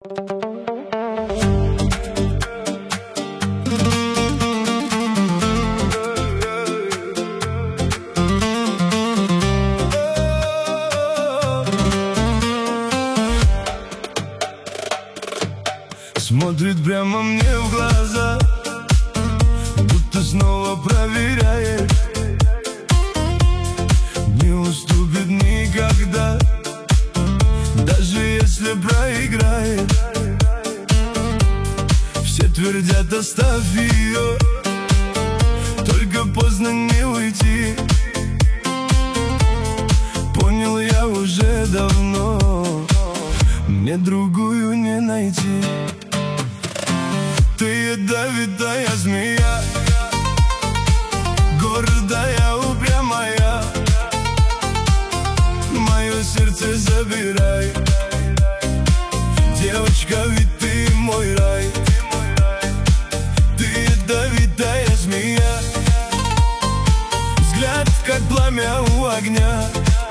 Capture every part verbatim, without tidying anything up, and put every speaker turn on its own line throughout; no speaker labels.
Смотрит прямо мне в глаза, будто снова проверяет. Не уступит никогда, даже если проиграет. Все твердят: оставь ее, только поздно не уйти. Понял я уже давно, мне другую не найти. Ты ядовитая змея, гордая, упрямая. Мое сердце забирай, девочка, ведь ты мой рай. Ты ядовитая змея, взгляд как пламя у огня.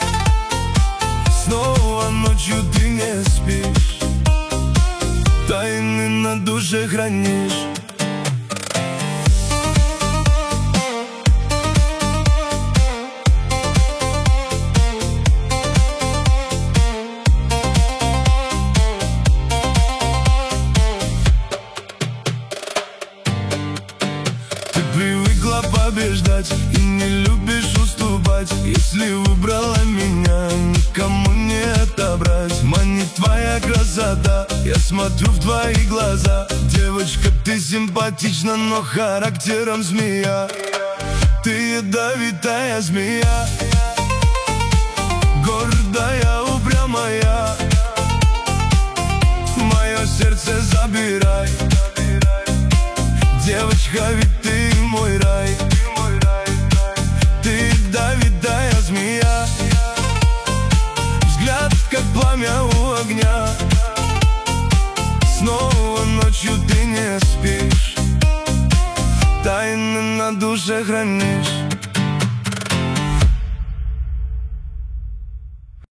Снова ночью ты не спишь, тайны на душе хранишь. Ты привыкла побеждать и не любишь уступать. Если выбрала меня, никому не отобрать. Манит твоя красота, я смотрю в твои глаза. Девочка, ты симпатична, но характером змея. Ты ядовитая змея, гордая, упрямая. Мое сердце забирай, девочка, ведь ты мой рай. Ты ядовитая змея, взгляд как пламя у огня. Снова ночью ты не спишь, тайны на душе хранишь.